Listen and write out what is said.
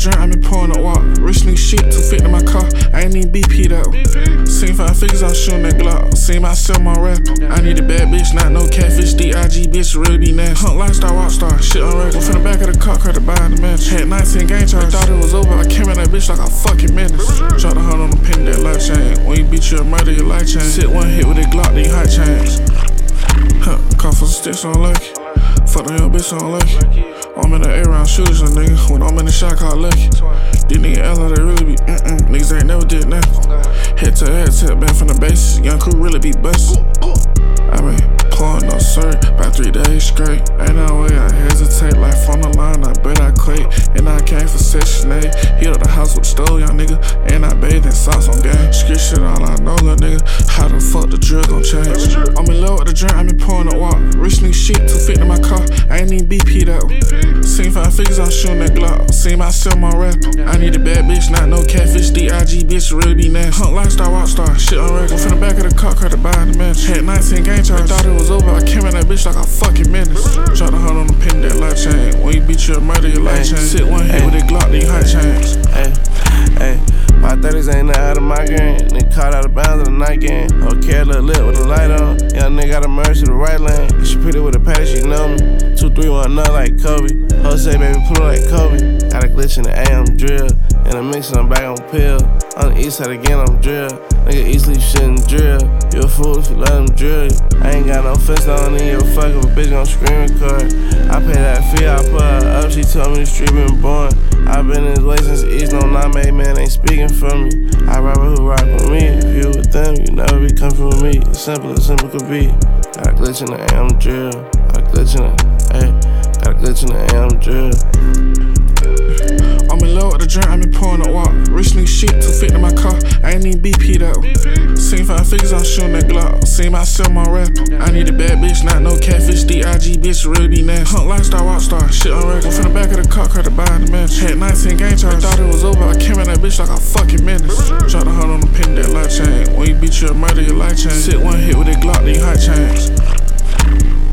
drink, I been pouring up walk. Rich nigga shit, 250 in my car. I ain't even BP though. Seen 5 figures, I'm shooting that Glock. Seen myself, my rap. I need a bad bitch, not no catfish. DIG bitch, really be nasty. Hunt lifestyle, rock star, shit on record. From the back of the car, cut to buy the match. Had 19 game charge, thought it was over. I came in that bitch like a fucking menace. Dropped a hunt on the pin, that life chain. When you beat you a murder, your life change. Sit one hit with that Glock, then you hot change. Call for some sticks on lucky. Fuck on your bitch on lucky. I'm in the A-round shooters, a nigga. When I'm in the shot, call lucky. These niggas act like they really be niggas ain't never did nothing. Head to back from the bases. Young crew really be bustin'. I been pouring no syrup by 3 days straight. Ain't no way I hesitate. Like from the line, I bet I quake. And I came for Section 8. Hit up the house with the stove, young nigga. And I bathed in sauce on game. Skit shit all I know, little nigga. How the fuck the drill gon' change? I'm in love with the drink, I been pouring up walk. Rich nigga shit, 250 in my car. I ain't even BP though. Seen 5 figures, I'm shooting that Glock. Seen myself, my rap. I need a bad bitch, not no catfish. DIG bitch, really be nasty. Hunt lifestyle, rock star, shit on record. From the back of the car, cut to buy the match. Had 19 game charge, thought it was over. I came in that bitch like a fucking menace. Dropped a hunt on the pin, that life chain. When you beat you a murder, your life change. Sit one hit with that Glock, then you hot change. My 30s ain't nothing out of my game. Nigga caught out of bounds in the night game. Okay, a little lit with the light on. Young nigga got a merge to the right lane. She pretty with a patty, she know me. 2, 3, 1, nut like Kobe. Jose, baby, pull it like Kobe. Got a glitch in the AM drill. In the mix, I'm back on pill. On the east side again, I'm drill. Nigga easily shouldn't drill. You a fool if you let him drill you. I ain't got no fence, I don't need your fuck if a bitch gon' scream record. I pay that fee, I put her up, she told me the street been born. I been in this way since the East, no name, man ain't speaking for me. I rapper who rock with me. If you with them, you never be comfy with me. As simple could be. Got a glitch in the AM drill. Got a glitch in the AM drill. I'm in love with the drink, I been pouring up walk. Rich nigga shit, 250 in my car. I ain't even BP though. Seen 5 figures, I'm shooting that Glock. Seen myself, my rap. I need a bad bitch, not no catfish. DIG bitch, really be nasty. Hunt lifestyle, rock star, shit on record. From the back of the car, cut to buy the match. Had 19 game charge, thought it was over. I came in that bitch like a fucking menace. Dropped a hunt on the pin, that life chain. When you beat you a murder, your life change. Sit one hit with that Glock, then you hot change.